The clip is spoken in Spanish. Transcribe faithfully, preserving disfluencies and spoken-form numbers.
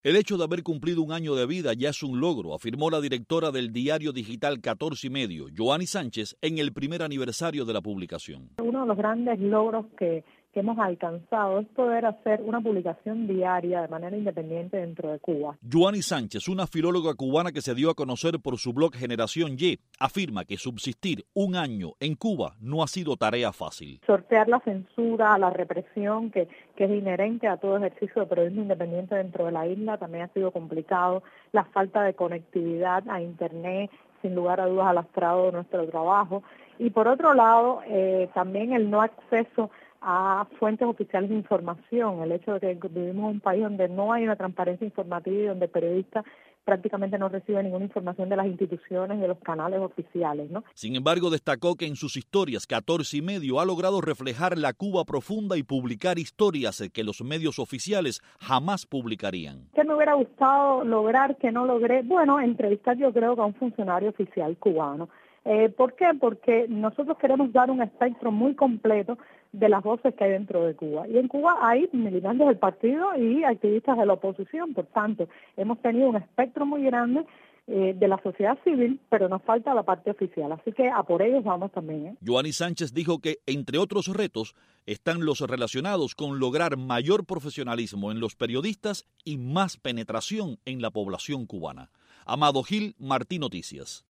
El hecho de haber cumplido un año de vida ya es un logro, afirmó la directora del diario digital catorce y medio, Joanny Sánchez, en el primer aniversario de la publicación. Uno de los grandes logros que, que hemos alcanzado es poder hacer una publicación diaria de manera independiente dentro de Cuba. Joanny Sánchez, una filóloga cubana que se dio a conocer por su blog Generación Y, afirma que subsistir un año en Cuba no ha sido tarea fácil. Sortear la censura, la represión que, que es inherente a todo ejercicio de periodismo independiente dentro de la isla también ha sido complicado. La falta de conectividad a Internet, sin lugar a dudas, ha lastrado nuestro trabajo. Y por otro lado, eh, también el no acceso a fuentes oficiales de información, el hecho de que vivimos en un país donde no hay una transparencia informativa y donde el periodista prácticamente no recibe ninguna información de las instituciones y de los canales oficiales, ¿no? Sin embargo, destacó que en sus historias catorce y medio ha logrado reflejar la Cuba profunda y publicar historias que los medios oficiales jamás publicarían. ¿Qué me hubiera gustado lograr que no logré? Bueno, entrevistar yo creo que a un funcionario oficial cubano. Eh, ¿Por qué? Porque nosotros queremos dar un espectro muy completo de las voces que hay dentro de Cuba. Y en Cuba hay militantes del partido y activistas de la oposición. Por tanto, hemos tenido un espectro muy grande eh, de la sociedad civil, pero nos falta la parte oficial. Así que a por ellos vamos también. ¿eh? Joanny Sánchez dijo que, entre otros retos, están los relacionados con lograr mayor profesionalismo en los periodistas y más penetración en la población cubana. Amado Gil, Martí Noticias.